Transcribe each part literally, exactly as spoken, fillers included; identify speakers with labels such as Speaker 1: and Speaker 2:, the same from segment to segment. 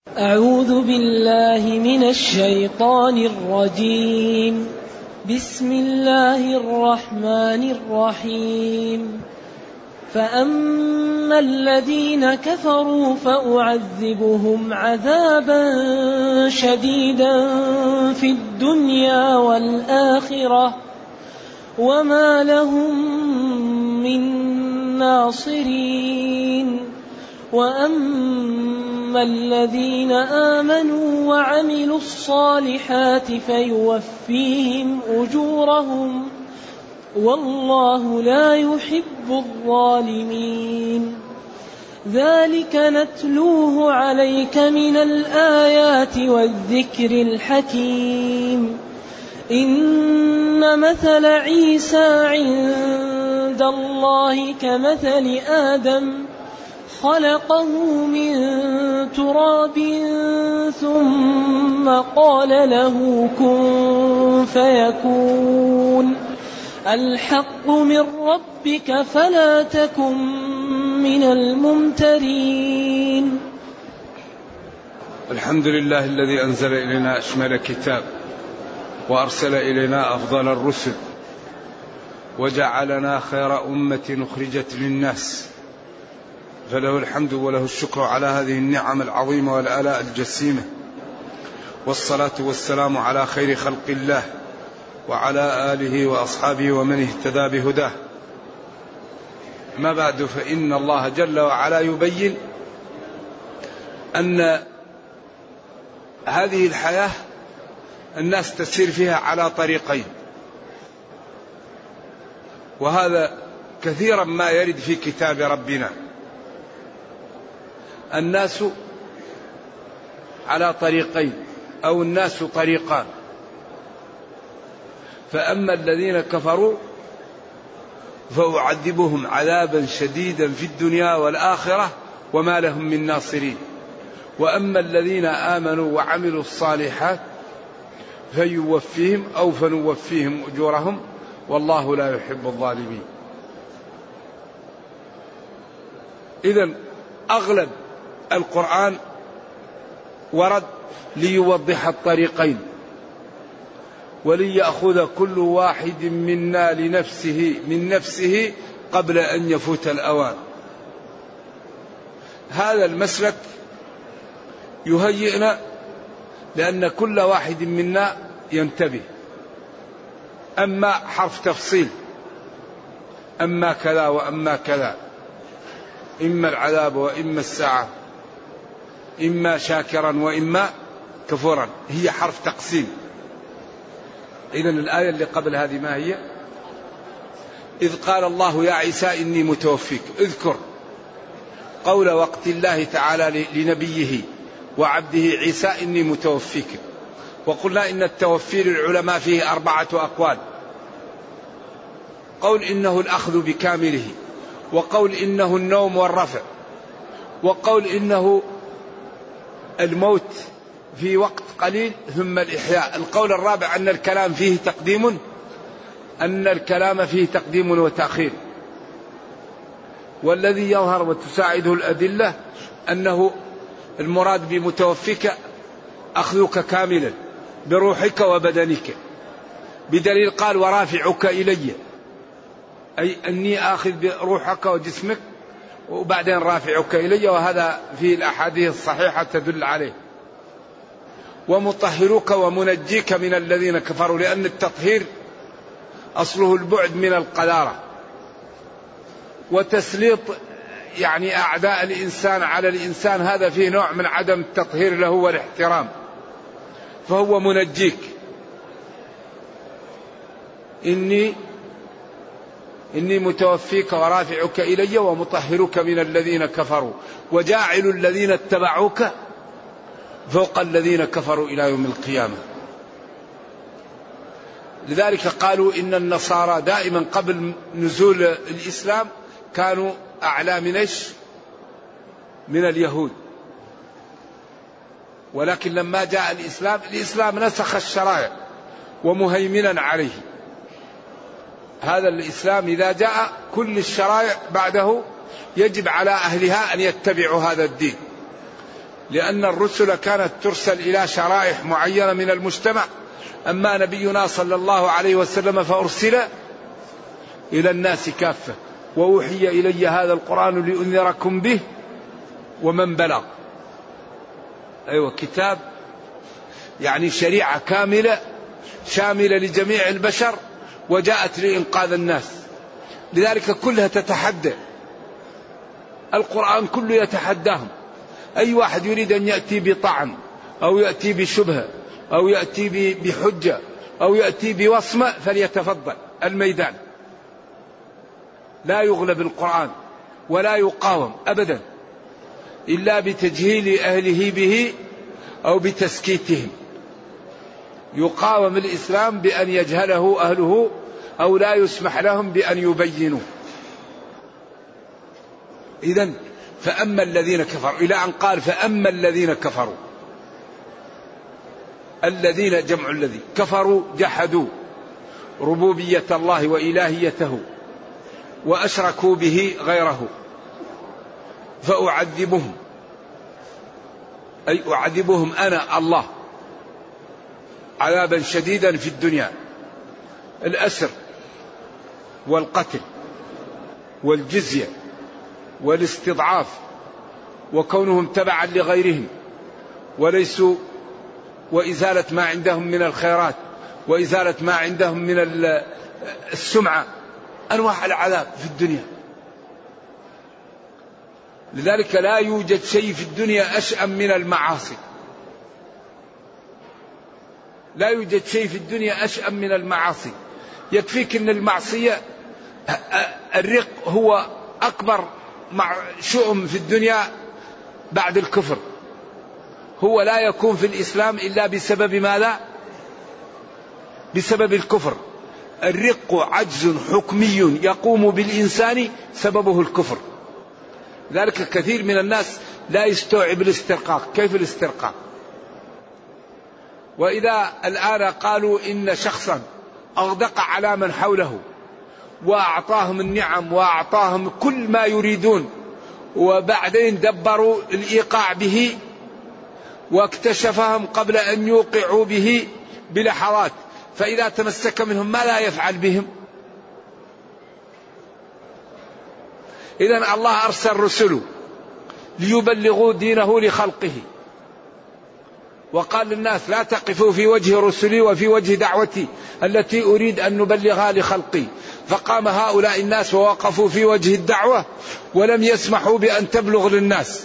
Speaker 1: أعوذ بالله من الشيطان الرجيم. بسم الله الرحمن الرحيم. فأما الذين كفروا فأعذبهم عذابا شديدا في الدنيا والآخرة وما لهم من ناصرين. وأما الذين آمنوا وعملوا الصالحات فيوفيهم أجورهم والله لا يحب الظالمين. ذلك نتلوه عليك من الآيات والذكر الحكيم. إن مثل عيسى عند الله كمثل آدم خلقه من تراب ثم قال له كن فيكون. الحق من ربك فلا تكن من الممترين.
Speaker 2: الحمد لله الذي أنزل إلينا أشمل كتاب وأرسل إلينا أفضل الرسل وجعلنا خير أمة أخرجت للناس، فله الحمد وله الشكر على هذه النعم العظيمة والآلاء الجسيمة، والصلاة والسلام على خير خلق الله وعلى آله وأصحابه ومن اهتدى بهداه. ما بعد، فإن الله جل وعلا يبين أن هذه الحياة الناس تسير فيها على طريقين، وهذا كثيرا ما يرد في كتاب ربنا. الناس على طريقين أو الناس طريقان، فأما الذين كفروا فأعذبهم عذابا شديدا في الدنيا والآخرة وما لهم من ناصرين. وأما الذين آمنوا وعملوا الصالحات فيوفيهم أو فنوفيهم أجورهم والله لا يحب الظالمين. إذن أغلب القرآن ورد ليوضح الطريقين وليأخذ كل واحد منا لنفسه من نفسه قبل أن يفوت الأوان. هذا المسلك يهيئنا لأن كل واحد منا ينتبه. أما حرف تفصيل، أما كذا وأما كذا، إما العذاب وإما الساعة، إما شاكرا وإما كفورا، هي حرف تقسيم. إذن الآية اللي قبل هذه ما هي؟ إذ قال الله يا عيسى إني متوفيك. اذكر قول وقت الله تعالى لنبيه وعبده عيسى إني متوفيك. وقلنا إن التوفي للعلماء فيه أربعة أقوال: قول إنه الأخذ بكامله، وقول إنه النوم والرفع، وقول إنه الموت في وقت قليل ثم الإحياء. القول الرابع أن الكلام فيه تقديم أن الكلام فيه تقديم وتأخير. والذي يظهر وتساعده الأدلة أنه المراد بمتوفيك أخذك كاملا بروحك وبدنك، بدليل قال ورافعك إلي، أي أني آخذ بروحك وجسمك وبعدين رافعك إلي، وهذا في الأحاديث الصحيحة تدل عليه. ومطهرك ومنجيك من الذين كفروا، لأن التطهير أصله البعد من القذارة، وتسليط يعني أعداء الإنسان على الإنسان هذا فيه نوع من عدم التطهير له والاحترام، فهو منجيك. إني إني متوفيك ورافعك إلي ومطهرك من الذين كفروا وجاعل الذين اتبعوك فوق الذين كفروا إلى يوم القيامة. لذلك قالوا إن النصارى دائما قبل نزول الإسلام كانوا أعلى من إيش؟ من اليهود. ولكن لما جاء الإسلام، الإسلام نسخ الشرائع ومهيمنا عليه. هذا الإسلام إذا جاء كل الشرائع بعده يجب على أهلها أن يتبعوا هذا الدين. لأن الرسل كانت ترسل إلى شرائح معينة من المجتمع، أما نبينا صلى الله عليه وسلم فأرسل إلى الناس كافة، وأوحي إلي هذا القرآن لأنذركم به ومن بلغ. أيوة، كتاب يعني شريعة كاملة شاملة لجميع البشر، وجاءت لإنقاذ الناس، لذلك كلها تتحدى. القرآن كله يتحداهم، أي واحد يريد أن يأتي بطعن أو يأتي بشبهة أو يأتي بحجة أو يأتي بوصمة فليتفضل، الميدان لا يغلب القرآن ولا يقاوم أبدا إلا بتجهيل أهله به أو بتسكيتهم. يقاوم الإسلام بأن يجهله أهله أو لا يسمح لهم بأن يبينوا. إذن فأما الذين كفروا، إلى أن قال فأما الذين كفروا، الذين جمع الذي كفروا جحدوا ربوبية الله وإلهيته وأشركوا به غيره، فأعذبهم، أي أعذبهم أنا الله عذابا شديدا في الدنيا، الأسر والقتل والجزية والاستضعاف وكونهم تبعا لغيرهم وليسوا، وإزالة ما عندهم من الخيرات وإزالة ما عندهم من السمعة، أنواع العذاب في الدنيا. لذلك لا يوجد شيء في الدنيا أشأم من المعاصي، لا يوجد شيء في الدنيا أشأم من المعاصي. يكفيك أن المعصية الرق هو أكبر شؤم في الدنيا بعد الكفر، هو لا يكون في الإسلام إلا بسبب ماذا؟ بسبب الكفر. الرق عجز حكمي يقوم بالإنسان سببه الكفر. ذلك كثير من الناس لا يستوعب الاسترقاق. كيف الاسترقاق؟ وإذا الآن قالوا إن شخصا أغدق على من حوله وأعطاهم النعم وأعطاهم كل ما يريدون، وبعدين دبروا الإيقاع به واكتشفهم قبل أن يوقعوا به بلحظات، فإذا تمسك منهم ما لا يفعل بهم. إذن الله أرسل رسله ليبلغوا دينه لخلقه، وقال للناس لا تقفوا في وجه رسلي وفي وجه دعوتي التي أريد أن نبلغها لخلقي. فقام هؤلاء الناس ووقفوا في وجه الدعوة ولم يسمحوا بأن تبلغ للناس.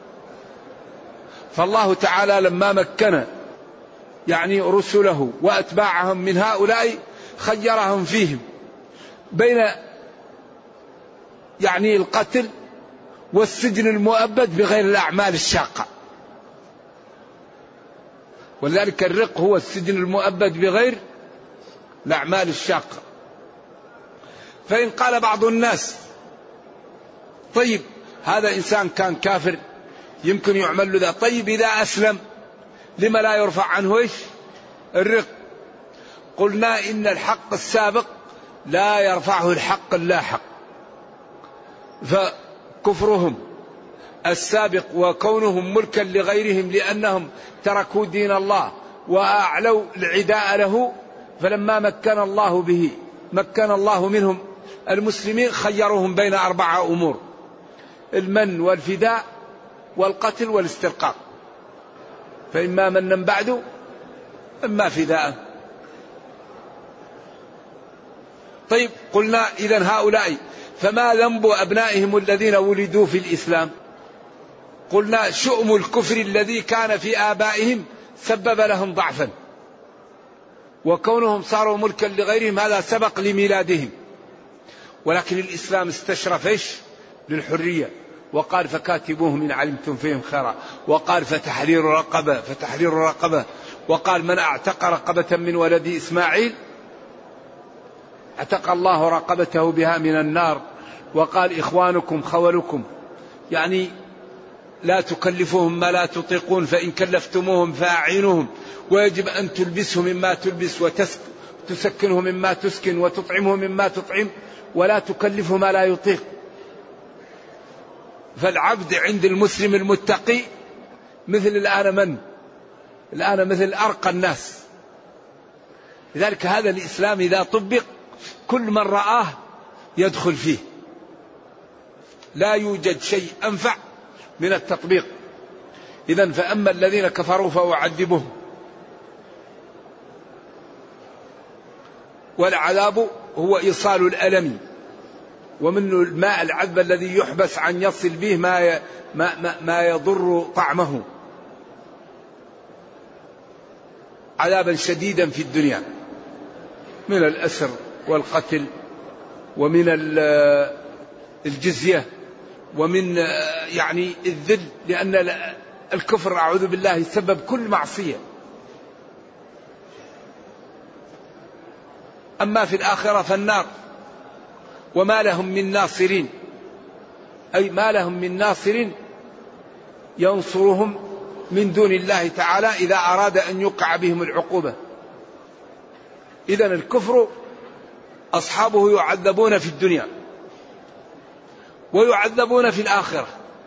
Speaker 2: فالله تعالى لما مكن يعني رسله وأتباعهم من هؤلاء خيرهم فيهم بين يعني القتل والسجن المؤبد بغير الأعمال الشاقة. ولذلك الرق هو السجن المؤبد بغير الأعمال الشاقة. فإن قال بعض الناس طيب هذا إنسان كان كافر يمكن يعمل له ذا، طيب إذا أسلم لما لا يرفع عنه إيش؟ الرق. قلنا إن الحق السابق لا يرفعه الحق اللاحق، فكفرهم السابق وكونهم ملكا لغيرهم لأنهم تركوا دين الله وأعلوا العداء له، فلما مكن الله به مكن الله منهم المسلمين خيرهم بين أربعة أمور: المن والفداء والقتل والاسترقاق، فإما منا بعد إما فداء. طيب قلنا إذن هؤلاء فما ذنب أبنائهم الذين ولدوا في الإسلام؟ قلنا شؤم الكفر الذي كان في آبائهم سبب لهم ضعفا، وكونهم صاروا ملكا لغيرهم هذا سبق لميلادهم. ولكن الإسلام استشرف إيش؟ للحرية، وقال فكاتبوهم إن علمتم فيهم خيرا، وقال فتحرير رقبة فتحرير رقبة، وقال من اعتق رقبة من ولد إسماعيل اعتق الله رقبته بها من النار، وقال إخوانكم خولكم، يعني لا تكلفوهم ما لا تطيقون، فإن كلفتموهم فأعينوهم، ويجب أن تلبسهم مما تلبس وتسكنهم مما تسكن وتطعمهم مما تطعم، ولا تكلفه ما لا يطيق. فالعبد عند المسلم المتقي مثل الآن من الآن مثل أرقى الناس. لذلك هذا الإسلام إذا طبق كل من رآه يدخل فيه، لا يوجد شيء أنفع من التطبيق. إذن فأما الذين كفروا فأعذبهم، والعذاب هو إيصال الألم، ومنه الماء العذب الذي يحبس عن يصل به ما ما ما يضر طعمه، عذابا شديدا في الدنيا من الأسر والقتل ومن الجزية ومن يعني الذل، لأن الكفر أعوذ بالله سبب كل معصية. أما في الآخرة فالنار، وما لهم من ناصرين، أي ما لهم من ناصر ينصرهم من دون الله تعالى إذا أراد أن يقع بهم العقوبة. إذن الكفر أصحابه يعذبون في الدنيا ويعذبون في الآخرة.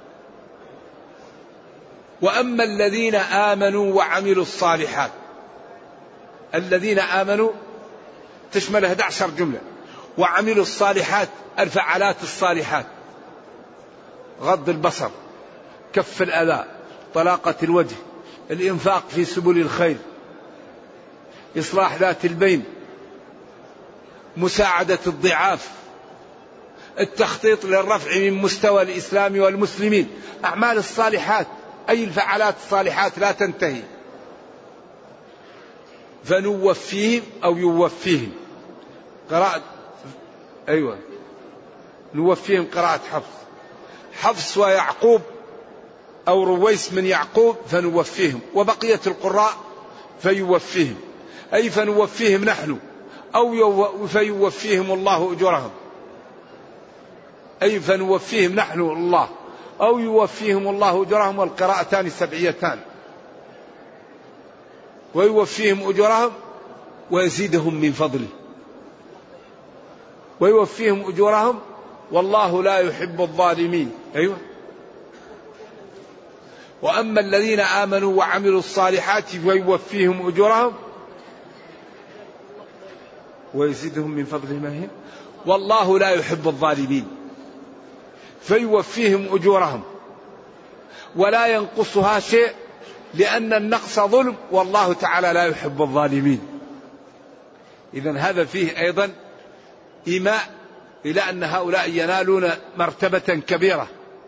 Speaker 2: وأما الذين آمنوا وعملوا الصالحات، الذين آمنوا تشمل أحد عشر جملة، وعملوا الصالحات الفعالات الصالحات، غض البصر، كف الأذى، طلاقة الوجه، الإنفاق في سبل الخير، إصلاح ذات البين، مساعدة الضعاف، التخطيط للرفع من مستوى الإسلام والمسلمين. أعمال الصالحات أي الفعالات الصالحات لا تنتهي. فنوفيهم أو يوفيهم قراءة، أيوة نوفيهم قراءة حفص، حفص ويعقوب أو رويس من يعقوب فنوفيهم، وبقية القراء فيوفيهم، أي فنوفيهم نحن أو فيوفيهم الله أجورهم، أي فنوفيهم نحن الله أو يوفيهم الله أجورهم، والقراءتان سبعيتان، ويوفيهم أجورهم ويزيدهم من فضله، ويوفيهم أجورهم والله لا يحب الظالمين. أيوة. وأما الذين آمنوا وعملوا الصالحات فيوفيهم أجورهم ويزيدهم من فضله ما هي والله لا يحب الظالمين. فيوفيهم أجورهم ولا ينقصها شيء، لأن النقص ظلم والله تعالى لا يحب الظالمين. إذن هذا فيه أيضا إيماء إلى أن هؤلاء ينالون مرتبة كبيرة.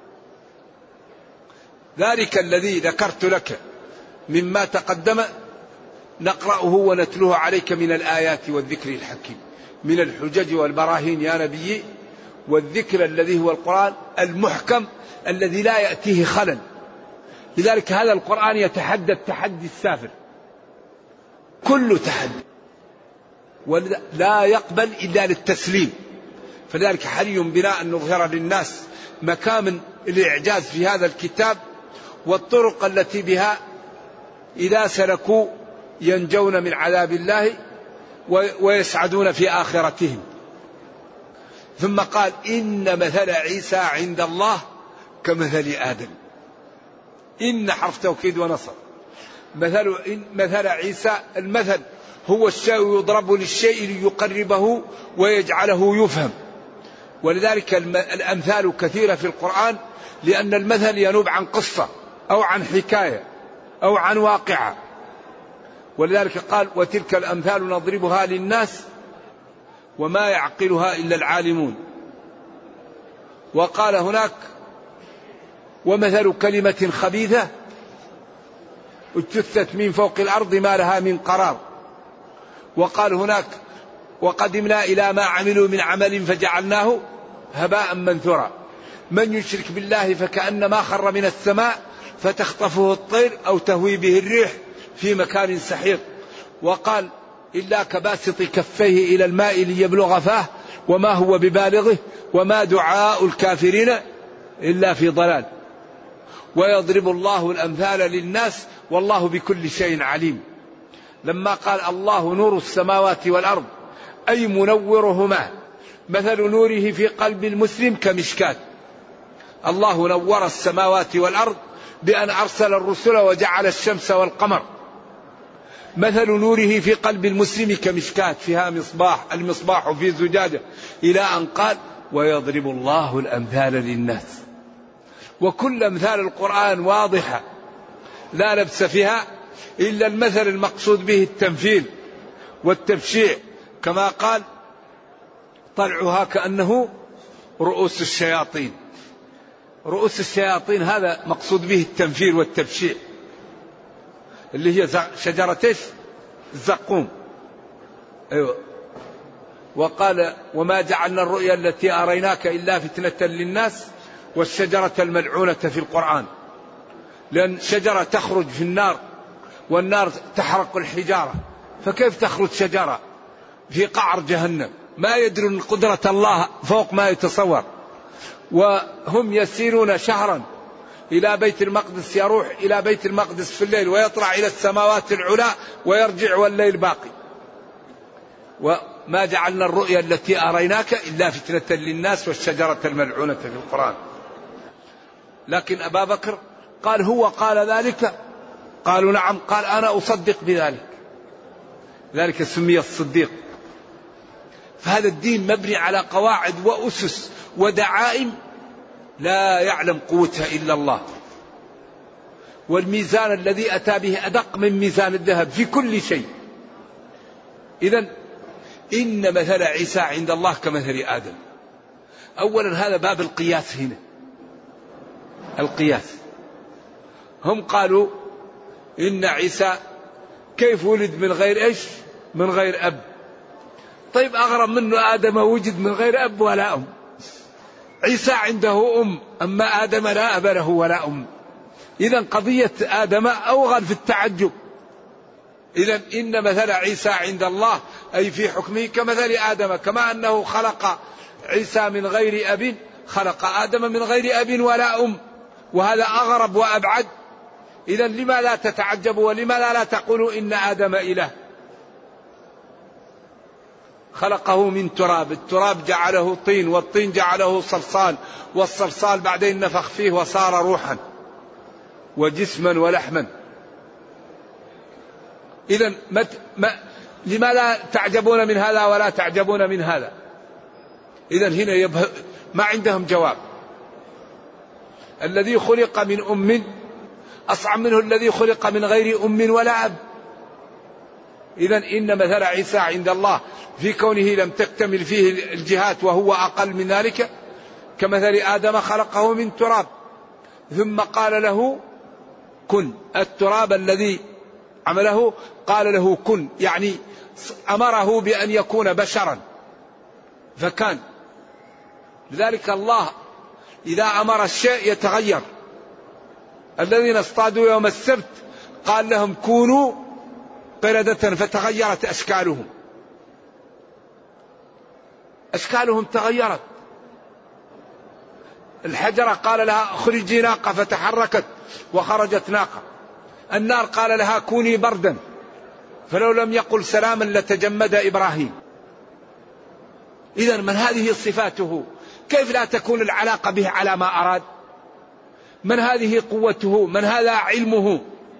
Speaker 2: ذلك الذي ذكرت لك مما تقدم نقرأه ونتلوه عليك من الآيات والذكر الحكيم، من الحجج والبراهين يا نبي، والذكر الذي هو القرآن المحكم الذي لا يأتيه خلل. لذلك هذا القرآن يتحدى التحدي السافر، كل تحدي، ولا يقبل إلا للتسليم. فذلك حري بنا أن نظهر للناس مكامن الإعجاز في هذا الكتاب، والطرق التي بها إذا سلكوا ينجون من عذاب الله ويسعدون في آخرتهم. ثم قال إن مثل عيسى عند الله كمثل آدم. إن حرف توكيد ونصر. مثل إن مثل عيسى، المثل هو الشيء يضرب للشيء ليقربه ويجعله يفهم. ولذلك الأمثال كثيرة في القرآن، لأن المثل ينوب عن قصة أو عن حكاية أو عن واقعة. ولذلك قال وتلك الأمثال نضربها للناس وما يعقلها إلا العالمون. وقال هناك ومثل كلمة خبيثة اجتثت من فوق الأرض ما لها من قرار. وقال هناك وقدمنا إلى ما عملوا من عمل فجعلناه هباء منثورا. من يشرك بالله فكأنما خر من السماء فتخطفه الطير أو تهوي به الريح في مكان سحيق. وقال إلا كباسط كفيه إلى الماء ليبلغ فاه وما هو ببالغه وما دعاء الكافرين إلا في ضلال. ويضرب الله الأمثال للناس والله بكل شيء عليم. لما قال الله نور السماوات والأرض أي منورهما، مثل نوره في قلب المسلم كمشكاة. الله نور السماوات والأرض بأن أرسل الرسل وجعل الشمس والقمر مثل نوره في قلب المسلم كمشكاة فيها مصباح، المصباح في زجاجة، إلى أن قال ويضرب الله الأمثال للناس. وكل أمثال القرآن واضحة لا لبس فيها، إلا المثل المقصود به التمثيل والتبشيع، كما قال طلعها كأنه رؤوس الشياطين. رؤوس الشياطين هذا مقصود به التمثيل والتبشيع، اللي هي شجرة الزقوم. أيوة. وقال وما جعلنا الرؤيا التي أريناك إلا فتنة للناس والشجرة الملعونة في القرآن، لأن شجرة تخرج في النار والنار تحرق الحجارة، فكيف تخرج شجرة في قعر جهنم؟ ما يدرون قدرة الله فوق ما يتصور. وهم يسيرون شهرا إلى بيت المقدس، يروح إلى بيت المقدس في الليل ويطلع إلى السماوات العلى ويرجع والليل باقي. وما جعلنا الرؤيا التي أريناك إلا فتنة للناس والشجرة الملعونة في القرآن. لكن أبا بكر قال هو قال ذلك؟ قالوا نعم. قال أنا أصدق بذلك، ذلك سمي الصديق. فهذا الدين مبني على قواعد وأسس ودعائم لا يعلم قوتها إلا الله. والميزان الذي أتى به أدق من ميزان الذهب في كل شيء. إذن إن مثل عيسى عند الله كمثل آدم. أولا هذا باب القياس هنا، القياس. هم قالوا إن عيسى كيف ولد من غير إيش؟ من غير أب. طيب أغرب منه آدم وجد من غير أب ولا أم. عيسى عنده أم، أما آدم لا أب له ولا أم. إذن قضية آدم أوغل في التعجب. إذن إن مثل عيسى عند الله أي في حكمه كمثل آدم، كما أنه خلق عيسى من غير أب خلق آدم من غير أب ولا أم، وهذا أغرب وأبعد. إذن لما لا تتعجبوا ولما لا, لا تقولوا إن آدم إله؟ خلقه من تراب، التراب جعله طين، والطين جعله صلصال، والصلصال بعدين نفخ فيه وصار روحا وجسما ولحما. إذن لما لا تعجبون من هذا ولا تعجبون من هذا؟ إذن هنا يبه... ما عندهم جواب. الذي خلق من أم أصعب منه الذي خلق من غير أم ولا أب. إذن إن مثل عيسى عند الله في كونه لم تكتمل فيه الجهات وهو أقل من ذلك كمثل آدم خلقه من تراب ثم قال له كن. التراب الذي عمله قال له كن، يعني أمره بأن يكون بشرا فكان. لذلك الله إذا أمر الشيء يتغير. الذين اصطادوا يوم السبت قال لهم كونوا قردة فتغيرت أشكالهم، أشكالهم تغيرت. الحجرة قال لها اخرجي ناقة فتحركت وخرجت ناقة. النار قال لها كوني بردا، فلو لم يقل سلاما لتجمد إبراهيم. إذن من هذه صفاته كيف لا تكون العلاقة به على ما أراد؟ من هذه قوته؟ من هذا علمه؟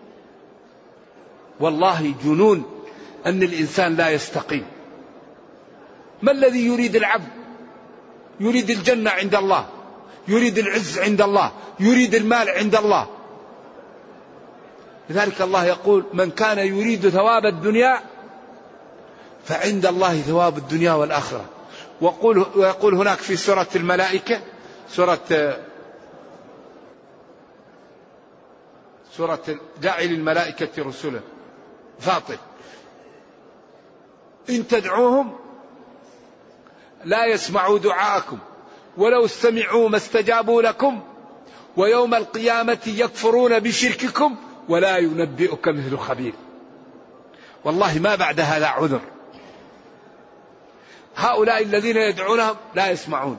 Speaker 2: والله جنون أن الإنسان لا يستقيم. ما الذي يريد العبد؟ يريد الجنة عند الله، يريد العز عند الله، يريد المال عند الله. لذلك الله يقول من كان يريد ثواب الدنيا فعند الله ثواب الدنيا والآخرة. ويقول, ويقول هناك في سورة الملائكة، سورة سورة جاعل الملائكة رسلا فاطر، إن تدعوهم لا يسمعوا دعاءكم ولو استمعوا ما استجابوا لكم ويوم القيامة يكفرون بشرككم ولا ينبئك مثل خبير. والله ما بعد هذا عذر. هؤلاء الذين يدعونهم لا يسمعون،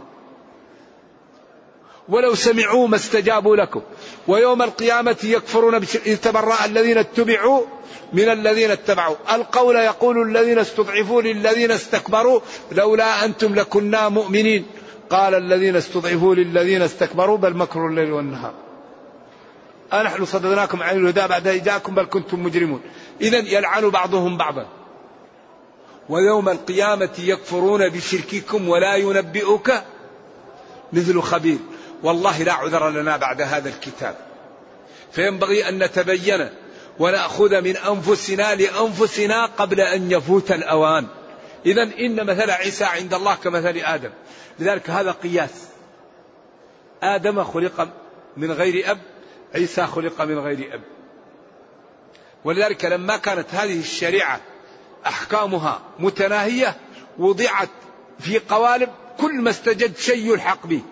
Speaker 2: ولو سمعوا ما استجابوا لكم ويوم القيامة يكفرون بشرككم تبرأ الذين اتبعوا من الذين اتبعوا. القول يقول الذين استضعفوا للذين استكبروا لولا أنتم لكنا مؤمنين قال الذين استضعفوا للذين استكبروا بل مكروا الليل والنهار. أنحن صددناكم عن الهدى بعد إذ جاءكم بل كنتم مجرمون. إذن يلعن بعضهم بعضا. ويوم القيامة يكفرون بشرككم ولا ينبئك مثل خبير. والله لا عذر لنا بعد هذا الكتاب، فينبغي أن نتبين ونأخذ من أنفسنا لأنفسنا قبل أن يفوت الأوان. إذن إن مثل عيسى عند الله كمثل آدم. لذلك هذا قياس. آدم خلق من غير أب، عيسى خلق من غير أب. ولذلك لما كانت هذه الشريعة أحكامها متناهية وضعت في قوالب كل ما استجد شيء يلحق به.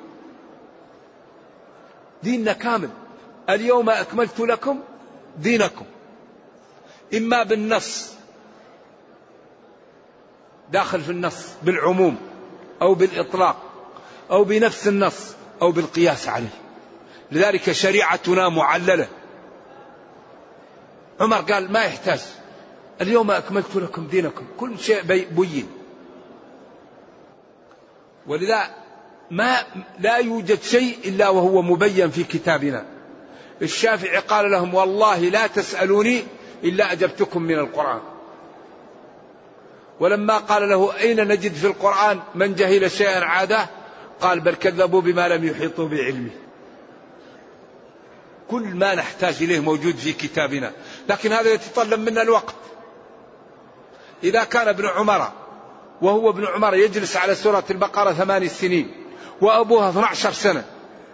Speaker 2: ديننا كامل. اليوم أكملت لكم دينكم، إما بالنص داخل في النص بالعموم أو بالإطلاق أو بنفس النص أو بالقياس عليه. لذلك شريعتنا معللة. عمر قال ما يحتاج، اليوم أكملت لكم دينكم، كل شيء بين. ولذا ما لا يوجد شيء إلا وهو مبين في كتابنا. الشافعي قال لهم والله لا تسألوني إلا أجبتكم من القرآن. ولما قال له أين نجد في القرآن من جهل شيئا عاده، قال بل كذبوا بما لم يحيطوا بعلمه. كل ما نحتاج إليه موجود في كتابنا، لكن هذا يتطلب منا الوقت. إذا كان ابن عمر وهو ابن عمر يجلس على سورة البقرة ثمان سنين وأبوها اثني عشر سنة،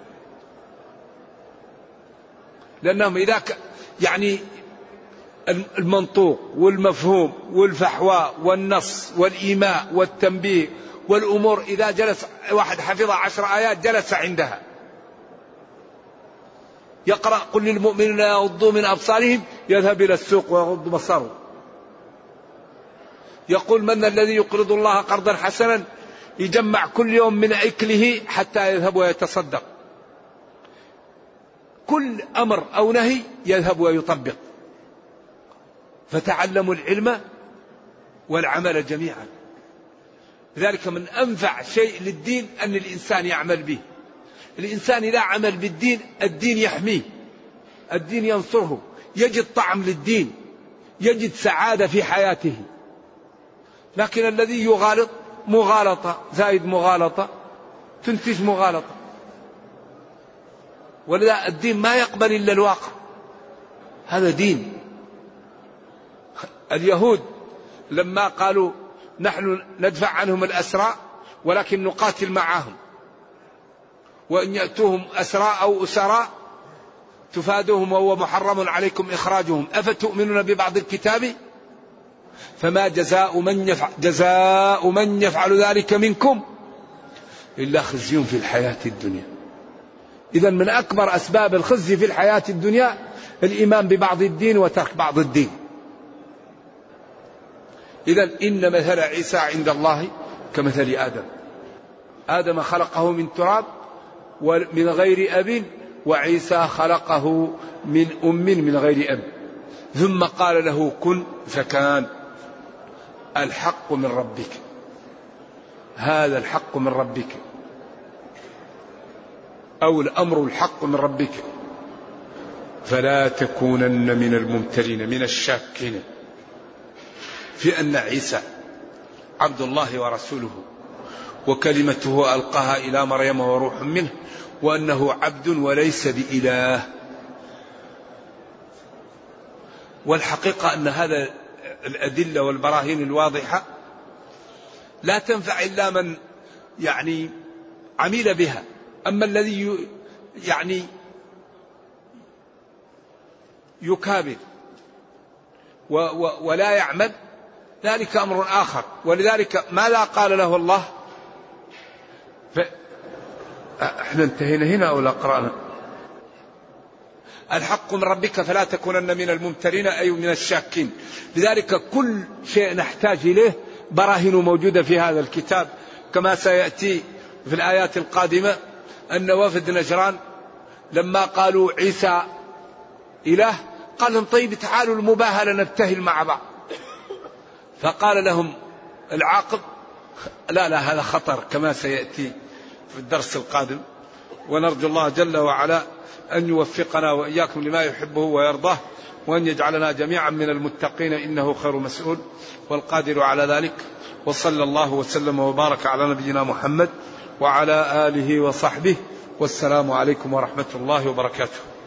Speaker 2: لأنهم إذا ك... يعني المنطوق والمفهوم والفحواء والنص والإيماء والتنبيه والأمور، إذا جلس واحد حفظ عشر آيات جلس عندها. يقرأ قل للمؤمنين يغضوا من أبصارهم يذهب إلى السوق ويغض بصره. يقول من الذي يقرض الله قرضا حسنا، يجمع كل يوم من أكله حتى يذهب ويتصدق. كل أمر أو نهي يذهب ويطبق. فتعلموا العلم والعمل جميعا. لذلك من أنفع شيء للدين أن الإنسان يعمل به. الإنسان إذا عمل بالدين الدين يحميه، الدين ينصره، يجد طعم للدين، يجد سعادة في حياته. لكن الذي يغالط مغالطة زائد مغالطة تنتج مغالطة. ولذا الدين ما يقبل إلا الواقع. هذا دين. اليهود لما قالوا نحن ندفع عنهم الأسرى ولكن نقاتل معهم، وإن يأتوهم أسرى أو أسراء تفادوهم وهو محرم عليكم إخراجهم أفتؤمنون ببعض الكتاب فما جزاء من يفعل, جزاء من يفعل ذلك منكم إلا خزي في الحياة الدنيا. إذن من أكبر أسباب الخزي في الحياة الدنيا الإيمان ببعض الدين وترك بعض الدين. إذن إن مثل عيسى عند الله كمثل آدم. آدم خلقه من تراب ومن غير أب، وعيسى خلقه من أم من غير أب، ثم قال له كن فكان. الحق من ربك، هذا الحق من ربك، أو الأمر الحق من ربك، فلا تكونن من الممترين من الشاكين في أن عيسى عبد الله ورسوله وكلمته ألقاها إلى مريم وروح منه، وأنه عبد وليس بإله. والحقيقة أن هذا الأدلة والبراهين الواضحة لا تنفع إلا من يعني عمل بها. أما الذي يعني يكابر ولا يعمل ذلك أمر آخر. ولذلك ماذا قال له الله؟ احنا انتهينا هنا أو لا قرأنا؟ الحق من ربك فلا تكونن من الممترين أي من الشاكين. لذلك كل شيء نحتاج إليه براهين موجودة في هذا الكتاب، كما سيأتي في الآيات القادمة أن وفد نجران لما قالوا عيسى إله قال لهم طيب تعالوا المباهلة نبتهل مع بعض. فقال لهم العاقب لا لا هذا خطر، كما سيأتي في الدرس القادم. ونرجو الله جل وعلا أن يوفقنا وإياكم لما يحبه ويرضاه، وأن يجعلنا جميعا من المتقين إنه خير مسؤول والقادر على ذلك. وصلى الله وسلم وبارك على نبينا محمد وعلى آله وصحبه، والسلام عليكم ورحمة الله وبركاته.